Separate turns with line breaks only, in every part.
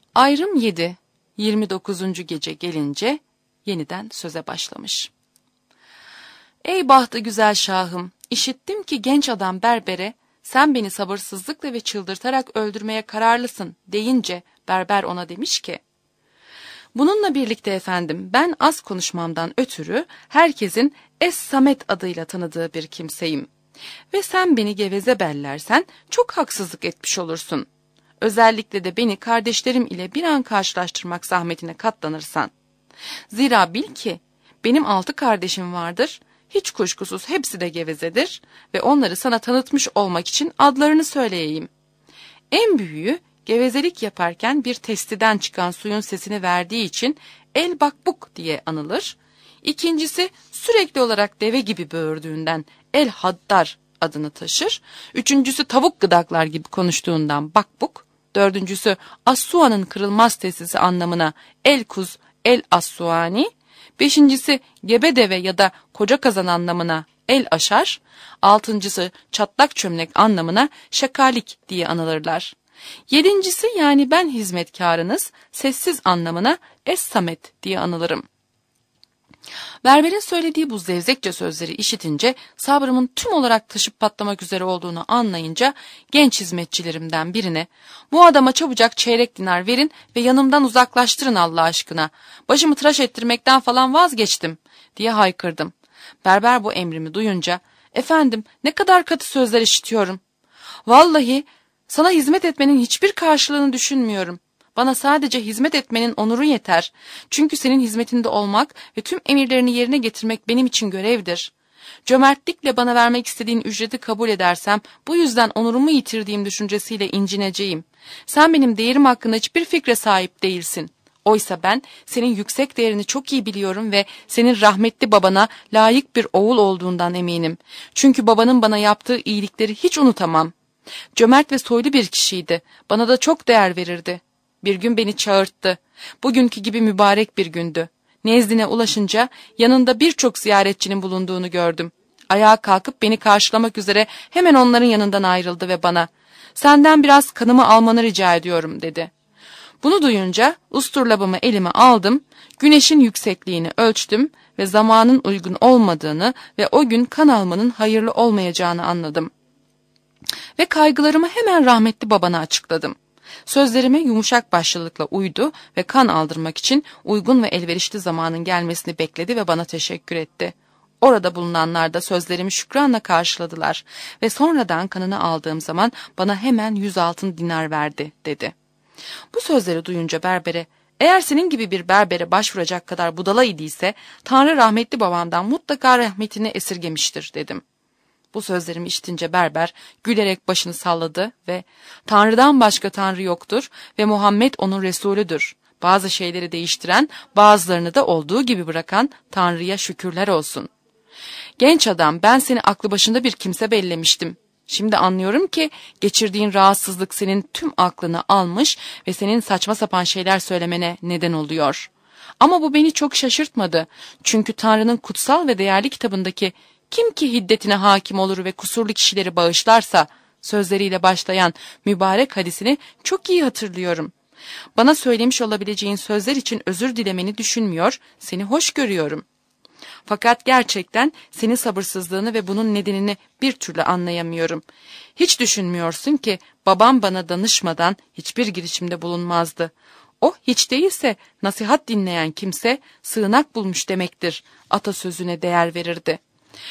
Ayrım 7. 29. gece gelince yeniden söze başlamış. Ey bahtı güzel şahım, işittim ki genç adam berbere, sen beni sabırsızlıkla ve çıldırtarak öldürmeye kararlısın deyince berber ona demiş ki, bununla birlikte efendim ben az konuşmamdan ötürü herkesin Es-Samet adıyla tanıdığı bir kimseyim. Ve sen beni geveze bellersen çok haksızlık etmiş olursun. Özellikle de beni kardeşlerim ile bir an karşılaştırmak zahmetine katlanırsan. Zira bil ki benim 6 kardeşim vardır, hiç kuşkusuz hepsi de gevezedir ve onları sana tanıtmış olmak için adlarını söyleyeyim. En büyüğü gevezelik yaparken bir testiden çıkan suyun sesini verdiği için El Bakbuk diye anılır. İkincisi sürekli olarak deve gibi böğürdüğünden El Haddar adını taşır. Üçüncüsü tavuk gıdaklar gibi konuştuğundan Bakbuk. Dördüncüsü Assuan'ın kırılmaz tesisi anlamına El Kuz El Assuani. Beşincisi gebe deve ya da koca kazan anlamına El Aşar. Altıncısı çatlak çömlek anlamına Şakalik diye anılırlar. Yedincisi yani ben hizmetkarınız sessiz anlamına Es-Samet diye anılırım. Berberin söylediği bu zevzekçe sözleri işitince sabrımın tüm olarak taşıp patlamak üzere olduğunu anlayınca genç hizmetçilerimden birine bu adama çabucak çeyrek dinar verin ve yanımdan uzaklaştırın Allah aşkına. Başımı tıraş ettirmekten falan vazgeçtim diye haykırdım. Berber bu emrimi duyunca efendim ne kadar katı sözler işitiyorum. Vallahi sana hizmet etmenin hiçbir karşılığını düşünmüyorum. Bana sadece hizmet etmenin onuru yeter. Çünkü senin hizmetinde olmak ve tüm emirlerini yerine getirmek benim için görevdir. Cömertlikle bana vermek istediğin ücreti kabul edersem bu yüzden onurumu yitirdiğim düşüncesiyle incineceğim. Sen benim değerim hakkında hiçbir fikre sahip değilsin. Oysa ben senin yüksek değerini çok iyi biliyorum ve senin rahmetli babana layık bir oğul olduğundan eminim. Çünkü babanın bana yaptığı iyilikleri hiç unutamam. Cömert ve soylu bir kişiydi. Bana da çok değer verirdi. Bir gün beni çağırttı. Bugünkü gibi mübarek bir gündü. Nezdine ulaşınca yanında birçok ziyaretçinin bulunduğunu gördüm. Ayağa kalkıp beni karşılamak üzere hemen onların yanından ayrıldı ve bana "Senden biraz kanımı almanı rica ediyorum." dedi. Bunu duyunca usturlabımı elime aldım, güneşin yüksekliğini ölçtüm ve zamanın uygun olmadığını ve o gün kan almanın hayırlı olmayacağını anladım. Ve kaygılarımı hemen rahmetli babana açıkladım. Sözlerime yumuşak başlılıkla uydu ve kan aldırmak için uygun ve elverişli zamanın gelmesini bekledi ve bana teşekkür etti. Orada bulunanlar da sözlerimi şükranla karşıladılar ve sonradan kanını aldığım zaman bana hemen 100 altın dinar verdi dedi. Bu sözleri duyunca berbere, eğer senin gibi bir berbere başvuracak kadar budala idiyse Tanrı rahmetli babamdan mutlaka rahmetini esirgemiştir dedim. Bu sözlerimi işitince berber gülerek başını salladı ve Tanrı'dan başka Tanrı yoktur ve Muhammed onun Resulüdür. Bazı şeyleri değiştiren, bazılarını da olduğu gibi bırakan Tanrı'ya şükürler olsun. Genç adam, ben seni aklı başında bir kimse bellemiştim. Şimdi anlıyorum ki geçirdiğin rahatsızlık senin tüm aklını almış ve senin saçma sapan şeyler söylemene neden oluyor. Ama bu beni çok şaşırtmadı. Çünkü Tanrı'nın kutsal ve değerli kitabındaki kim ki hiddetine hakim olur ve kusurlu kişileri bağışlarsa sözleriyle başlayan mübarek hadisini çok iyi hatırlıyorum. Bana söylemiş olabileceğin sözler için özür dilemeni düşünmüyor, seni hoş görüyorum. Fakat gerçekten senin sabırsızlığını ve bunun nedenini bir türlü anlayamıyorum. Hiç düşünmüyorsun ki babam bana danışmadan hiçbir girişimde bulunmazdı. O hiç değilse nasihat dinleyen kimse sığınak bulmuş demektir atasözüne değer verirdi.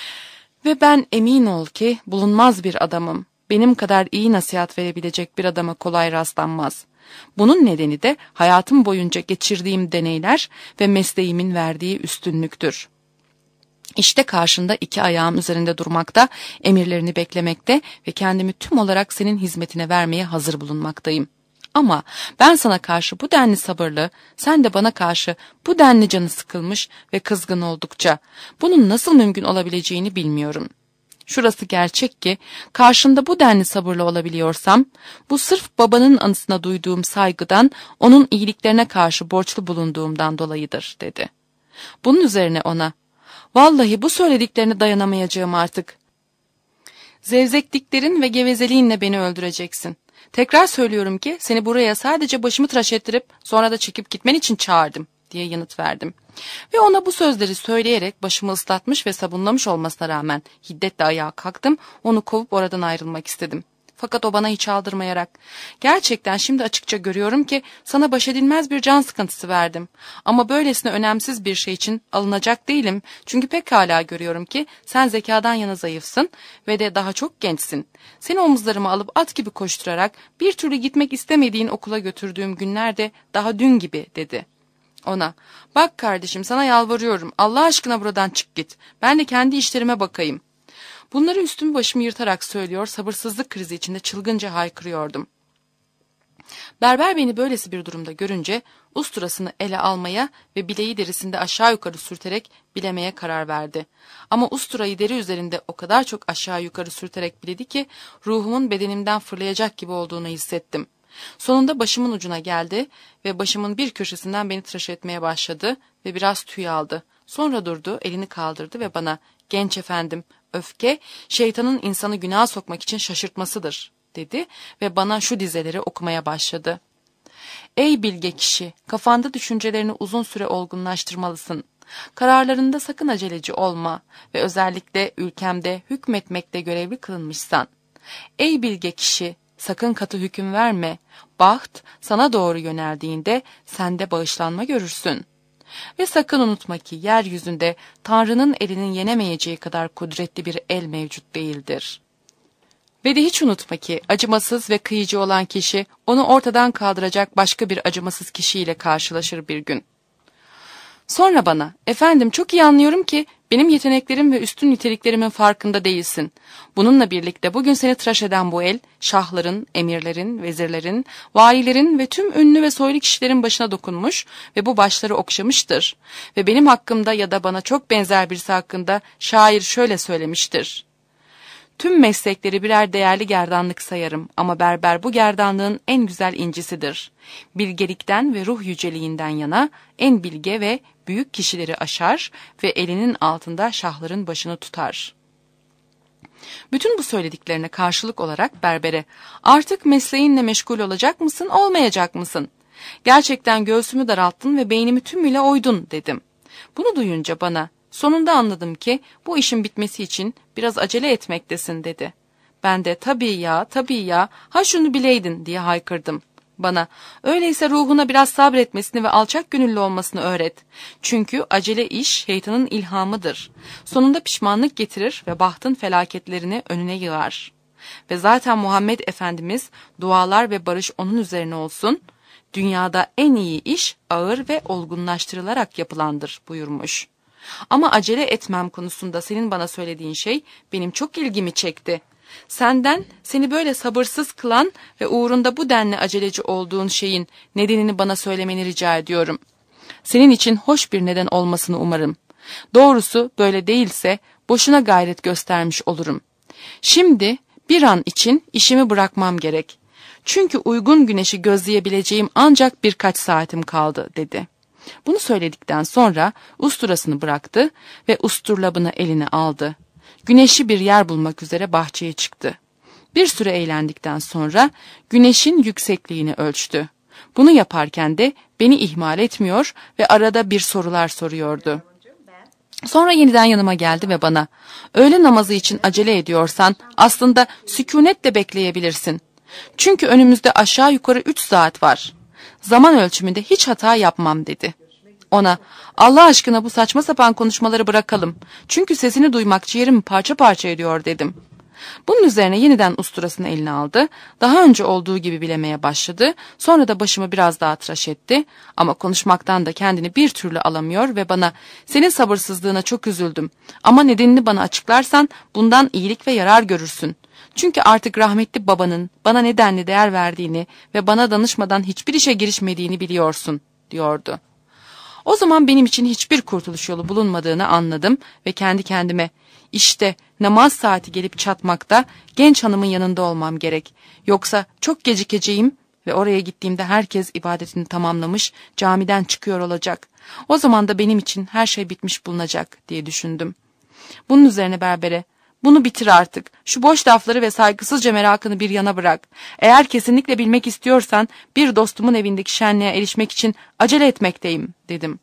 Ve ben emin ol ki bulunmaz bir adamım. Benim kadar iyi nasihat verebilecek bir adama kolay rastlanmaz. Bunun nedeni de hayatım boyunca geçirdiğim deneyler ve mesleğimin verdiği üstünlüktür. İşte karşında 2 ayağım üzerinde durmakta, emirlerini beklemekte ve kendimi tüm olarak senin hizmetine vermeye hazır bulunmaktayım. Ama ben sana karşı bu denli sabırlı, sen de bana karşı bu denli canı sıkılmış ve kızgın oldukça bunun nasıl mümkün olabileceğini bilmiyorum. Şurası gerçek ki karşında bu denli sabırlı olabiliyorsam bu sırf babanın anısına duyduğum saygıdan onun iyiliklerine karşı borçlu bulunduğumdan dolayıdır dedi. Bunun üzerine ona vallahi bu söylediklerine dayanamayacağım artık. Zevzekliklerin ve gevezeliğinle beni öldüreceksin. Tekrar söylüyorum ki seni buraya sadece başımı tıraş ettirip sonra da çekip gitmen için çağırdım diye yanıt verdim. Ve ona bu sözleri söyleyerek başımı ıslatmış ve sabunlamış olmasına rağmen hiddetle ayağa kalktım, onu kovup oradan ayrılmak istedim. Fakat o bana hiç aldırmayarak, gerçekten şimdi açıkça görüyorum ki sana baş edilmez bir can sıkıntısı verdim. Ama böylesine önemsiz bir şey için alınacak değilim. Çünkü pekala görüyorum ki sen zekadan yana zayıfsın ve de daha çok gençsin. Seni omuzlarıma alıp at gibi koşturarak bir türlü gitmek istemediğin okula götürdüğüm günlerde daha dün gibi dedi. Ona, bak kardeşim sana yalvarıyorum, Allah aşkına buradan çık git. Ben de kendi işlerime bakayım. Bunları üstümü başımı yırtarak söylüyor, sabırsızlık krizi içinde çılgınca haykırıyordum. Berber beni böylesi bir durumda görünce usturasını ele almaya ve bileği derisinde aşağı yukarı sürterek bilemeye karar verdi. Ama usturayı deri üzerinde o kadar çok aşağı yukarı sürterek biledi ki ruhumun bedenimden fırlayacak gibi olduğunu hissettim. Sonunda başımın ucuna geldi ve başımın bir köşesinden beni tıraş etmeye başladı ve biraz tüy aldı. Sonra durdu, elini kaldırdı ve bana, genç efendim, öfke şeytanın insanı günaha sokmak için şaşırtmasıdır dedi ve bana şu dizeleri okumaya başladı. Ey bilge kişi, kafanda düşüncelerini uzun süre olgunlaştırmalısın. Kararlarında sakın aceleci olma ve özellikle ülkemde hükmetmekte görevli kılınmışsan. Ey bilge kişi, sakın katı hüküm verme. Baht sana doğru yöneldiğinde sende bağışlanma görürsün. Ve sakın unutma ki yeryüzünde Tanrı'nın elinin yenemeyeceği kadar kudretli bir el mevcut değildir. Ve de hiç unutma ki acımasız ve kıyıcı olan kişi onu ortadan kaldıracak başka bir acımasız kişiyle karşılaşır bir gün. Sonra bana, efendim çok iyi anlıyorum ki benim yeteneklerim ve üstün niteliklerimin farkında değilsin. Bununla birlikte bugün seni tıraş eden bu el, şahların, emirlerin, vezirlerin, valilerin ve tüm ünlü ve soylu kişilerin başına dokunmuş ve bu başları okşamıştır. Ve benim hakkımda ya da bana çok benzer birisi hakkında şair şöyle söylemiştir. Tüm meslekleri birer değerli gerdanlık sayarım ama berber bu gerdanlığın en güzel incisidir. Bilgelikten ve ruh yüceliğinden yana en bilge ve büyük kişileri aşar ve elinin altında şahların başını tutar. Bütün bu söylediklerine karşılık olarak berbere, artık mesleğinle meşgul olacak mısın, olmayacak mısın? Gerçekten göğsümü daralttın ve beynimi tümüyle oydun dedim. Bunu duyunca bana, sonunda anladım ki bu işin bitmesi için biraz acele etmektesin dedi. Ben de tabii ya, ha şunu bileydin diye haykırdım. Bana, öyleyse ruhuna biraz sabretmesini ve alçak gönüllü olmasını öğret. Çünkü acele iş şeytanın ilhamıdır. Sonunda pişmanlık getirir ve bahtın felaketlerini önüne yığar. Ve zaten Muhammed Efendimiz dualar ve barış onun üzerine olsun, dünyada en iyi iş ağır ve olgunlaştırılarak yapılandır buyurmuş. Ama acele etmem konusunda senin bana söylediğin şey benim çok ilgimi çekti. Senden seni böyle sabırsız kılan ve uğrunda bu denli aceleci olduğun şeyin nedenini bana söylemeni rica ediyorum. Senin için hoş bir neden olmasını umarım. Doğrusu böyle değilse boşuna gayret göstermiş olurum. Şimdi bir an için işimi bırakmam gerek. Çünkü uygun güneşi gözleyebileceğim ancak birkaç saatim kaldı dedi. Bunu söyledikten sonra usturasını bıraktı ve usturlabını eline aldı. Güneşli bir yer bulmak üzere bahçeye çıktı. Bir süre eğlendikten sonra güneşin yüksekliğini ölçtü. Bunu yaparken de beni ihmal etmiyor ve arada bir sorular soruyordu. Sonra yeniden yanıma geldi ve bana, öğle namazı için acele ediyorsan aslında sükunetle bekleyebilirsin. Çünkü önümüzde aşağı yukarı 3 saat var. Zaman ölçümünde hiç hata yapmam dedi. Ona, Allah aşkına bu saçma sapan konuşmaları bırakalım. Çünkü sesini duymak ciğerimi parça parça ediyor dedim. Bunun üzerine yeniden usturasını eline aldı. Daha önce olduğu gibi bilemeye başladı. Sonra da başımı biraz daha tıraş etti. Ama konuşmaktan da kendini bir türlü alamıyor ve bana, senin sabırsızlığına çok üzüldüm. Ama nedenini bana açıklarsan bundan iyilik ve yarar görürsün. Çünkü artık rahmetli babanın bana nedenli değer verdiğini ve bana danışmadan hiçbir işe girişmediğini biliyorsun diyordu. O zaman benim için hiçbir kurtuluş yolu bulunmadığını anladım ve kendi kendime, işte namaz saati gelip çatmakta, genç hanımın yanında olmam gerek. Yoksa çok gecikeceğim ve oraya gittiğimde herkes ibadetini tamamlamış, camiden çıkıyor olacak. O zaman da benim için her şey bitmiş bulunacak diye düşündüm. Bunun üzerine berbere, Bunu bitir artık. Şu boş lafları ve saygısızca merakını bir yana bırak. Eğer kesinlikle bilmek istiyorsan bir dostumun evindeki şenliğe erişmek için acele etmekteyim, dedim.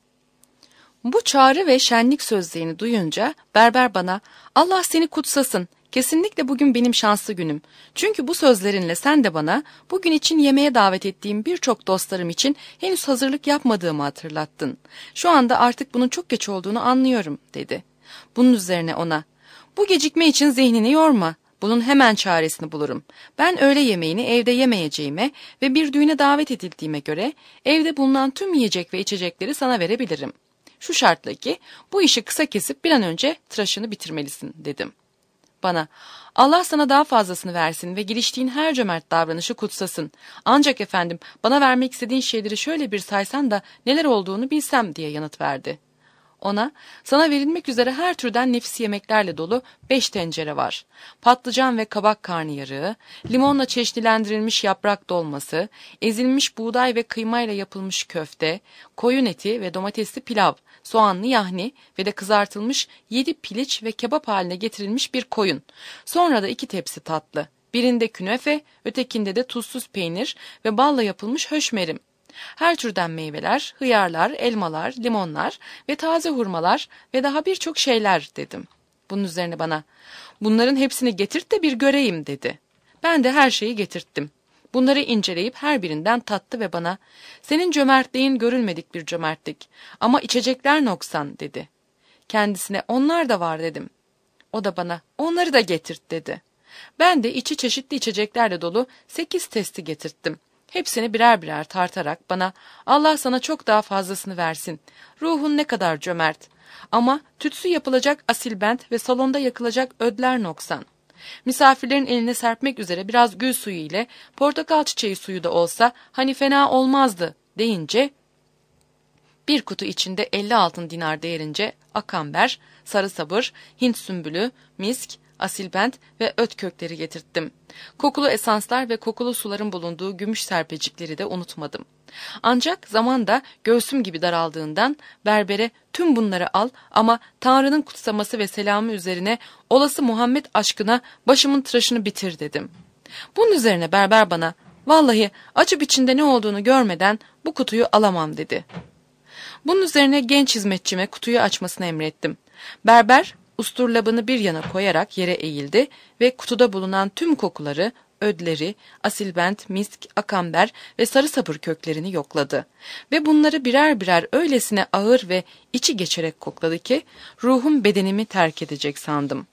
Bu çağrı ve şenlik sözlerini duyunca berber bana, Allah seni kutsasın. Kesinlikle bugün benim şanslı günüm. Çünkü bu sözlerinle sen de bana bugün için yemeğe davet ettiğim birçok dostlarım için henüz hazırlık yapmadığımı hatırlattın. Şu anda artık bunun çok geç olduğunu anlıyorum, dedi. Bunun üzerine ona, bu gecikme için zihnini yorma. Bunun hemen çaresini bulurum. Ben öğle yemeğini evde yemeyeceğime ve bir düğüne davet edildiğime göre evde bulunan tüm yiyecek ve içecekleri sana verebilirim. Şu şartla ki bu işi kısa kesip bir an önce tıraşını bitirmelisin, dedim. Bana, Allah sana daha fazlasını versin ve giriştiğin her cömert davranışı kutsasın. Ancak efendim bana vermek istediğin şeyleri şöyle bir saysan da neler olduğunu bilsem, diye yanıt verdi. Ona, sana verilmek üzere her türden nefis yemeklerle dolu 5 tencere var. Patlıcan ve kabak karnıyarığı, limonla çeşnilendirilmiş yaprak dolması, ezilmiş buğday ve kıymayla yapılmış köfte, koyun eti ve domatesli pilav, soğanlı yahni ve de kızartılmış 7 piliç ve kebap haline getirilmiş bir koyun. Sonra da 2 tepsi tatlı. Birinde künefe, ötekinde de tuzsuz peynir ve balla yapılmış höşmerim. Her türden meyveler, hıyarlar, elmalar, limonlar ve taze hurmalar ve daha birçok şeyler, dedim. Bunun üzerine bana, bunların hepsini getirt de bir göreyim, dedi. Ben de her şeyi getirttim. Bunları inceleyip her birinden tattı ve bana, senin cömertliğin görülmedik bir cömertlik ama içecekler noksan, dedi. Kendisine onlar da var, dedim. O da bana, onları da getirt, dedi. Ben de içi çeşitli içeceklerle dolu 8 testi getirttim. Hepsini birer birer tartarak bana, Allah sana çok daha fazlasını versin. Ruhun ne kadar cömert. Ama tütsü yapılacak asilbent ve salonda yakılacak ödler noksan. Misafirlerin eline serpmek üzere biraz gül suyu ile portakal çiçeği suyu da olsa hani fena olmazdı, deyince bir kutu içinde 50 altın dinar değerince akamber, sarı sabır, Hint sümbülü, misk, asilbent ve öt kökleri getirttim. Kokulu esanslar ve kokulu suların bulunduğu gümüş serpecikleri de unutmadım. Ancak zaman da göğsüm gibi daraldığından berbere tüm bunları al ama Tanrı'nın kutsaması ve selamı üzerine olası Muhammed aşkına başımın tıraşını bitir, dedim. Bunun üzerine berber bana, vallahi acı biçimde ne olduğunu görmeden bu kutuyu alamam, dedi. Bunun üzerine genç hizmetçime kutuyu açmasını emrettim. Berber usturlabını bir yana koyarak yere eğildi ve kutuda bulunan tüm kokuları, ödleri, asilbent, misk, akamber ve sarı sabır köklerini yokladı. Ve bunları birer birer öylesine ağır ve içi geçerek kokladı ki ruhum bedenimi terk edecek sandım.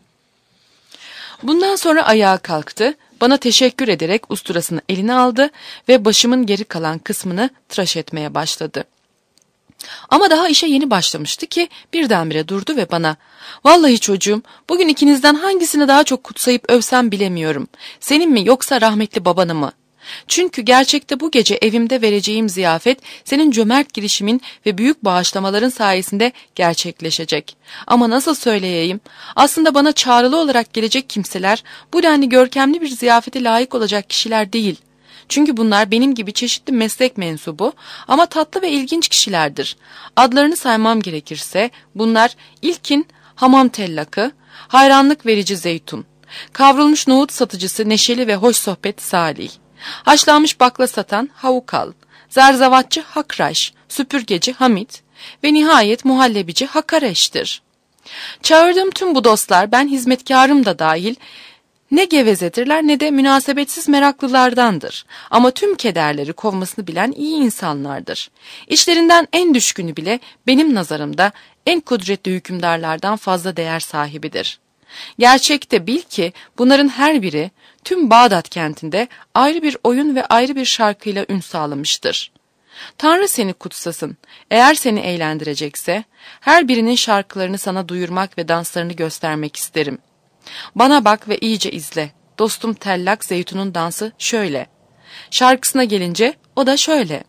Bundan sonra ayağa kalktı, bana teşekkür ederek usturasını eline aldı ve başımın geri kalan kısmını tıraş etmeye başladı. Ama daha işe yeni başlamıştı ki birdenbire durdu ve bana, vallahi çocuğum, bugün ikinizden hangisini daha çok kutsayıp övsem bilemiyorum. Senin mi yoksa rahmetli babanı mı? Çünkü gerçekte bu gece evimde vereceğim ziyafet senin cömert girişimin ve büyük bağışlamaların sayesinde gerçekleşecek. Ama nasıl söyleyeyim? Aslında bana çağrılı olarak gelecek kimseler bu denli görkemli bir ziyafete layık olacak kişiler değil. Çünkü bunlar benim gibi çeşitli meslek mensubu ama tatlı ve ilginç kişilerdir. Adlarını saymam gerekirse bunlar ilkin hamam tellakı, hayranlık verici Zeytun, kavrulmuş nohut satıcısı neşeli ve hoş sohbet Salih, haşlanmış bakla satan Havukal, zerzavatçı Hakraş, süpürgeci Hamit ve nihayet muhallebici Hakareş'tir. Çağırdığım tüm bu dostlar, ben hizmetkarım da dahil, ne gevezedirler ne de münasebetsiz meraklılardandır. Ama tüm kederleri kovmasını bilen iyi insanlardır. İşlerinden en düşkünü bile benim nazarımda en kudretli hükümdarlardan fazla değer sahibidir. Gerçekte bil ki bunların her biri tüm Bağdat kentinde ayrı bir oyun ve ayrı bir şarkıyla ün sağlamıştır. Tanrı seni kutsasın. Eğer seni eğlendirecekse her birinin şarkılarını sana duyurmak ve danslarını göstermek isterim. Bana bak ve iyice izle. Dostum Tellak Zeytun'un dansı şöyle. Şarkısına gelince o da şöyle.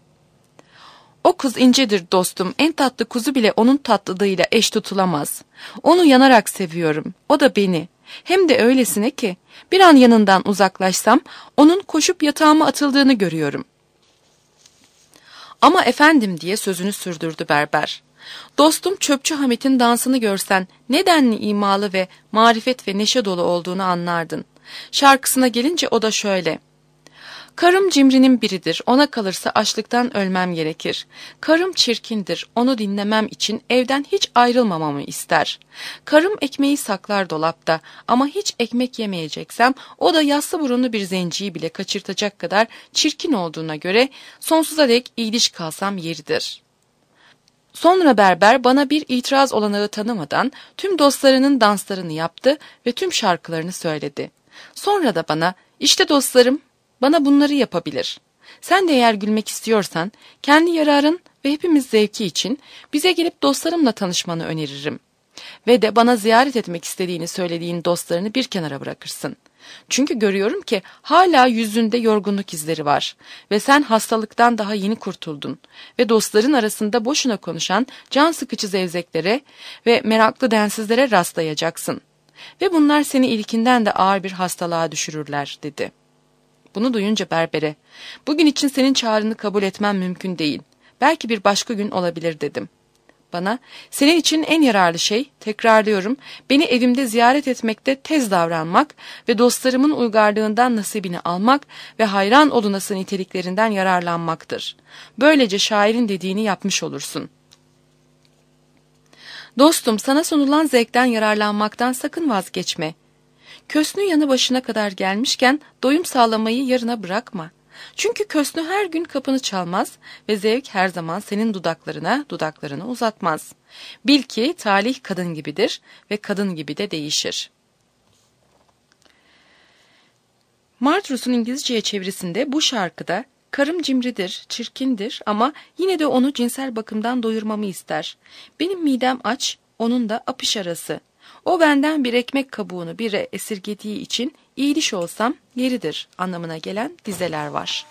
O kız incedir dostum, en tatlı kuzu bile onun tatlılığıyla eş tutulamaz. Onu yanarak seviyorum, o da beni. Hem de öylesine ki bir an yanından uzaklaşsam onun koşup yatağıma atıldığını görüyorum. Ama efendim diye sözünü sürdürdü berber. Dostum Çöpçü Hamit'in dansını görsen ne denli imalı ve marifet ve neşe dolu olduğunu anlardın. Şarkısına gelince o da şöyle: Karım cimrinin biridir, ona kalırsa açlıktan ölmem gerekir. Karım çirkindir, onu dinlemem için evden hiç ayrılmamamı ister. Karım ekmeği saklar dolapta ama hiç ekmek yemeyeceksem o da yassı burunlu bir zenciyi bile kaçırtacak kadar çirkin olduğuna göre sonsuza dek iyiliş kalsam yeridir. Sonra berber bana bir itiraz olanağı tanımadan tüm dostlarının danslarını yaptı ve tüm şarkılarını söyledi. Sonra da bana, işte dostlarım, bana bunları yapabilir. Sen de eğer gülmek istiyorsan, kendi yararın ve hepimiz zevki için bize gelip dostlarımla tanışmanı öneririm. Ve de bana ziyaret etmek istediğini söylediğin dostlarını bir kenara bırakırsın. Çünkü görüyorum ki hala yüzünde yorgunluk izleri var ve sen hastalıktan daha yeni kurtuldun ve dostların arasında boşuna konuşan can sıkıcı zevzeklere ve meraklı densizlere rastlayacaksın. Ve bunlar seni ilkinden de ağır bir hastalığa düşürürler, dedi. Bunu duyunca berbere, bugün için senin çağrını kabul etmem mümkün değil. Belki bir başka gün olabilir, dedim. Bana, senin için en yararlı şey, tekrarlıyorum, beni evimde ziyaret etmekte tez davranmak ve dostlarımın uygarlığından nasibini almak ve hayran olunası niteliklerinden yararlanmaktır. Böylece şairin dediğini yapmış olursun. Dostum, sana sunulan zevkten yararlanmaktan sakın vazgeçme. Kösnü yanı başına kadar gelmişken doyum sağlamayı yarına bırakma. Çünkü kösnü her gün kapını çalmaz ve zevk her zaman senin dudaklarını uzatmaz. Bil ki talih kadın gibidir ve kadın gibi de değişir. Martrus'un İngilizceye çevirisinde bu şarkıda karım cimridir, çirkindir ama yine de onu cinsel bakımdan doyurmamı ister. Benim midem aç, onun da apış arası. O benden bir ekmek kabuğunu bire esirgediği için iyiliş olsam yeridir anlamına gelen dizeler var.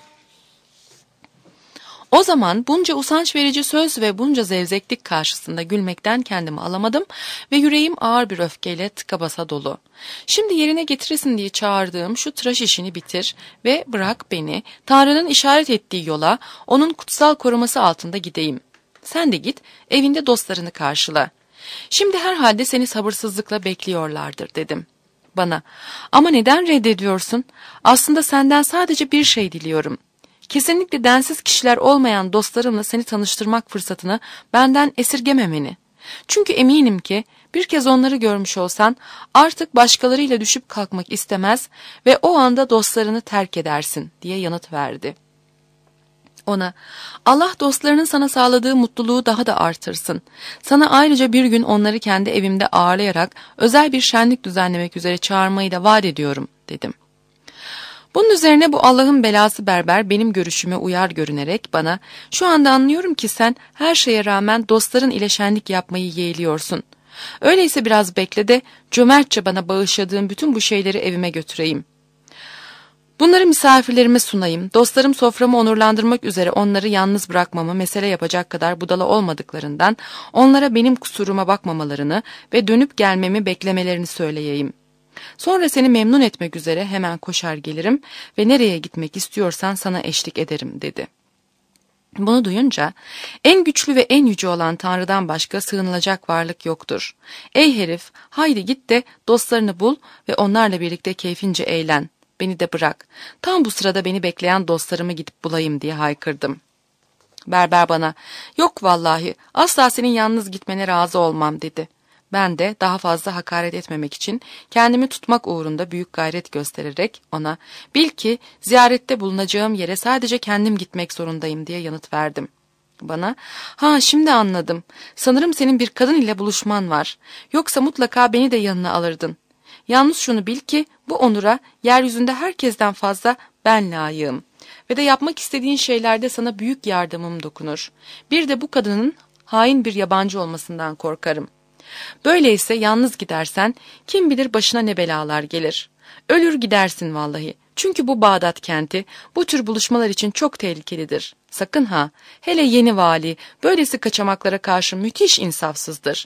O zaman bunca usanç verici söz ve bunca zevzeklik karşısında gülmekten kendimi alamadım ve yüreğim ağır bir öfkeyle tıka basa dolu. Şimdi yerine getiresin diye çağırdığım şu tıraş işini bitir ve bırak beni Tanrı'nın işaret ettiği yola, onun kutsal koruması altında gideyim. Sen de git, evinde dostlarını karşıla. Şimdi herhalde seni sabırsızlıkla bekliyorlardır, dedim. Bana, ama neden reddediyorsun? Aslında senden sadece bir şey diliyorum. Kesinlikle densiz kişiler olmayan dostlarımla seni tanıştırmak fırsatını benden esirgememeni. Çünkü eminim ki bir kez onları görmüş olsan artık başkalarıyla düşüp kalkmak istemez ve o anda dostlarını terk edersin, diye yanıt verdi. Ona, Allah dostlarının sana sağladığı mutluluğu daha da artırsın. Sana ayrıca bir gün onları kendi evimde ağırlayarak özel bir şenlik düzenlemek üzere çağırmayı da vaat ediyorum, dedim. Bunun üzerine bu Allah'ın belası berber benim görüşüme uyar görünerek bana, şu anda anlıyorum ki sen her şeye rağmen dostların ile şenlik yapmayı yeğliyorsun. Öyleyse biraz bekle de cömertçe bana bağışladığın bütün bu şeyleri evime götüreyim. Bunları misafirlerime sunayım, dostlarım soframı onurlandırmak üzere onları yalnız bırakmamı mesele yapacak kadar budala olmadıklarından onlara benim kusuruma bakmamalarını ve dönüp gelmemi beklemelerini söyleyeyim. Sonra seni memnun etmek üzere hemen koşar gelirim ve nereye gitmek istiyorsan sana eşlik ederim, dedi. Bunu duyunca, en güçlü ve en yüce olan Tanrı'dan başka sığınılacak varlık yoktur. Ey herif, haydi git de dostlarını bul ve onlarla birlikte keyfince eğlen. Beni de bırak. Tam bu sırada beni bekleyen dostlarımı gidip bulayım, diye haykırdım. Berber bana, yok vallahi asla senin yalnız gitmene razı olmam, dedi. Ben de daha fazla hakaret etmemek için kendimi tutmak uğrunda büyük gayret göstererek ona, bil ki ziyarette bulunacağım yere sadece kendim gitmek zorundayım, diye yanıt verdim. Bana, ha şimdi anladım. Sanırım senin bir kadın ile buluşman var. Yoksa mutlaka beni de yanına alırdın. Yalnız şunu bil ki bu onura yeryüzünde herkesten fazla ben layığım. Ve de yapmak istediğin şeylerde sana büyük yardımım dokunur. Bir de bu kadının hain bir yabancı olmasından korkarım. Böyleyse yalnız gidersen kim bilir başına ne belalar gelir. Ölür gidersin vallahi. Çünkü bu Bağdat kenti bu tür buluşmalar için çok tehlikelidir. Sakın ha, hele yeni vali böylesi kaçamaklara karşı müthiş insafsızdır.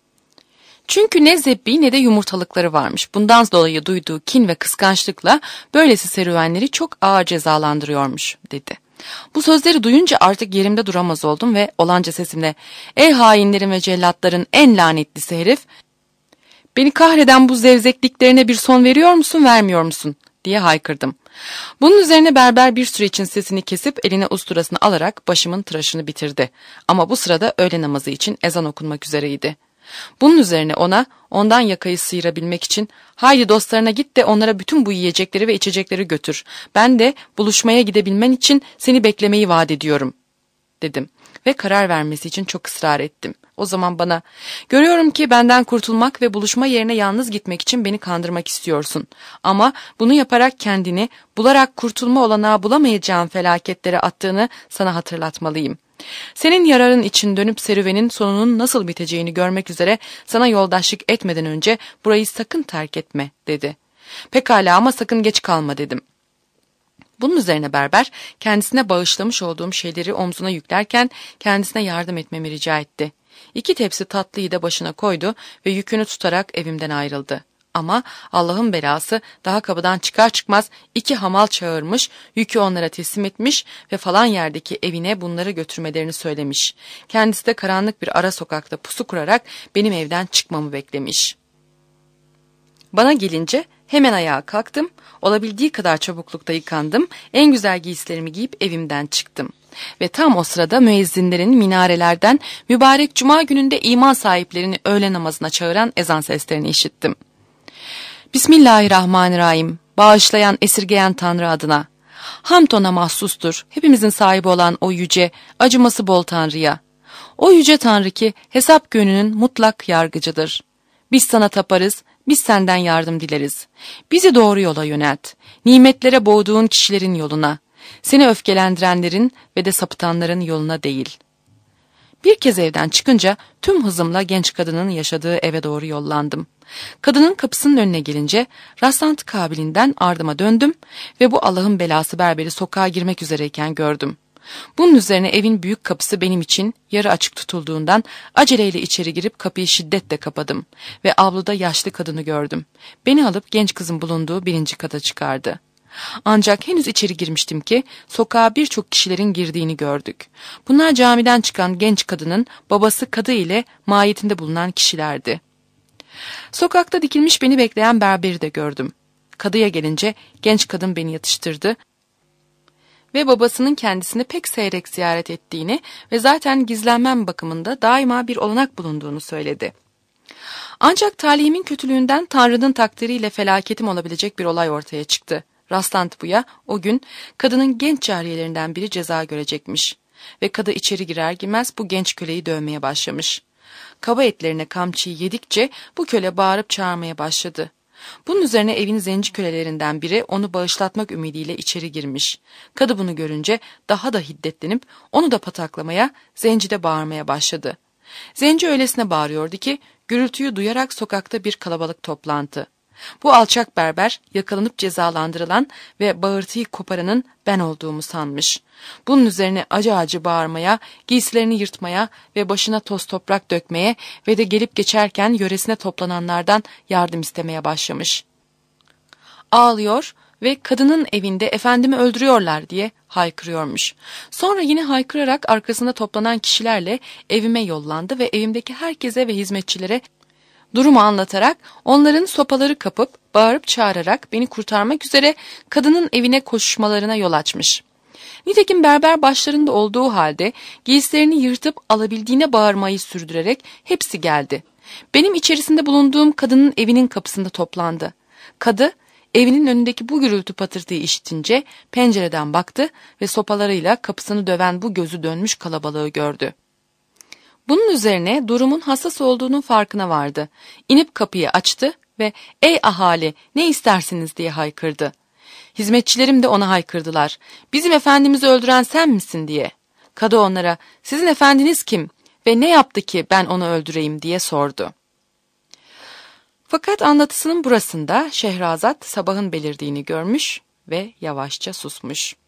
Çünkü ne zebbi ne de yumurtalıkları varmış. Bundan dolayı duyduğu kin ve kıskançlıkla böylesi serüvenleri çok ağır cezalandırıyormuş, dedi. Bu sözleri duyunca artık yerimde duramaz oldum ve olanca sesimle "Ey hainlerin ve cellatların en lanetlisi herif! Beni kahreden bu zevzekliklerine bir son veriyor musun, vermiyor musun?" diye haykırdım. Bunun üzerine berber bir süre için sesini kesip eline usturasını alarak başımın tıraşını bitirdi. Ama bu sırada öğle namazı için ezan okunmak üzereydi. Bunun üzerine ondan yakayı sıyırabilmek için "Haydi dostlarına git de onlara bütün bu yiyecekleri ve içecekleri götür. Ben de buluşmaya gidebilmen için seni beklemeyi vaat ediyorum," dedim ve karar vermesi için çok ısrar ettim. O zaman bana "Görüyorum ki benden kurtulmak ve buluşma yerine yalnız gitmek için beni kandırmak istiyorsun. Ama bunu yaparak kendini bularak kurtulma olanağı bulamayacağın felaketlere attığını sana hatırlatmalıyım. Senin yararın için dönüp serüvenin sonunun nasıl biteceğini görmek üzere sana yoldaşlık etmeden önce burayı sakın terk etme," dedi. "Pekala ama sakın geç kalma," dedim. Bunun üzerine berber kendisine bağışlamış olduğum şeyleri omzuna yüklerken kendisine yardım etmemi rica etti. 2 tepsi tatlıyı da başına koydu ve yükünü tutarak evimden ayrıldı. Ama Allah'ın belası daha kapıdan çıkar çıkmaz 2 hamal çağırmış, yükü onlara teslim etmiş ve falan yerdeki evine bunları götürmelerini söylemiş. Kendisi de karanlık bir ara sokakta pusu kurarak benim evden çıkmamı beklemiş. Bana gelince hemen ayağa kalktım, olabildiği kadar çabuklukta yıkandım, en güzel giysilerimi giyip evimden çıktım. Ve tam o sırada müezzinlerin minarelerden mübarek cuma gününde iman sahiplerini öğle namazına çağıran ezan seslerini işittim. Bismillahirrahmanirrahim. Bağışlayan, esirgeyen Tanrı adına. Hamd ona mahsustur, hepimizin sahibi olan o yüce, acıması bol Tanrı'ya. O yüce Tanrı ki hesap gününün mutlak yargıcıdır. Biz sana taparız, biz senden yardım dileriz. Bizi doğru yola yönelt. Nimetlere boğduğun kişilerin yoluna. Seni öfkelendirenlerin ve de sapıtanların yoluna değil. Bir kez evden çıkınca tüm hızımla genç kadının yaşadığı eve doğru yollandım. Kadının kapısının önüne gelince rastlantı kabiliğinden ardıma döndüm ve bu Allah'ın belası berberi sokağa girmek üzereyken gördüm. Bunun üzerine evin büyük kapısı benim için yarı açık tutulduğundan aceleyle içeri girip kapıyı şiddetle kapadım ve avluda yaşlı kadını gördüm. Beni alıp genç kızın bulunduğu 1. kata çıkardı. Ancak henüz içeri girmiştim ki sokağa birçok kişilerin girdiğini gördük. Bunlar camiden çıkan genç kadının babası kadı ile mahiyetinde bulunan kişilerdi. Sokakta dikilmiş beni bekleyen berberi de gördüm. Kadıya gelince genç kadın beni yatıştırdı ve babasının kendisini pek seyrek ziyaret ettiğini ve zaten gizlenmem bakımında daima bir olanak bulunduğunu söyledi. Ancak talihimin kötülüğünden Tanrı'nın takdiriyle felaketim olabilecek bir olay ortaya çıktı. Rastlantı buya o gün kadının genç cariyelerinden biri ceza görecekmiş ve kadı içeri girer girmez bu genç köleyi dövmeye başlamış. Kaba etlerine kamçıyı yedikçe bu köle bağırıp çağırmaya başladı. Bunun üzerine evin zenci kölelerinden biri onu bağışlatmak ümidiyle içeri girmiş. Kadı bunu görünce daha da hiddetlenip onu da pataklamaya, zenci de bağırmaya başladı. Zenci öylesine bağırıyordu ki gürültüyü duyarak sokakta bir kalabalık toplantı. Bu alçak berber yakalanıp cezalandırılan ve bağırtıyı koparanın ben olduğumu sanmış. Bunun üzerine acı acı bağırmaya, giysilerini yırtmaya ve başına toz toprak dökmeye ve de gelip geçerken yöresine toplananlardan yardım istemeye başlamış. Ağlıyor ve kadının evinde efendimi öldürüyorlar diye haykırıyormuş. Sonra yine haykırarak arkasında toplanan kişilerle evime yollandı ve evimdeki herkese ve hizmetçilere durumu anlatarak onların sopaları kapıp bağırıp çağırarak beni kurtarmak üzere kadının evine koşuşmalarına yol açmış. Nitekim berber başlarında olduğu halde giysilerini yırtıp alabildiğine bağırmayı sürdürerek hepsi geldi. Benim içerisinde bulunduğum kadının evinin kapısında toplandı. Kadı evinin önündeki bu gürültü patırtıyı işitince pencereden baktı ve sopalarıyla kapısını döven bu gözü dönmüş kalabalığı gördü. Bunun üzerine durumun hassas olduğunun farkına vardı. İnip kapıyı açtı ve "Ey ahali, ne istersiniz?" diye haykırdı. Hizmetçilerim de ona haykırdılar. "Bizim efendimizi öldüren sen misin?" diye. Kadı onlara "Sizin efendiniz kim ve ne yaptı ki ben onu öldüreyim?" diye sordu. Fakat anlatısının burasında Şehrazat sabahın belirdiğini görmüş ve yavaşça susmuş.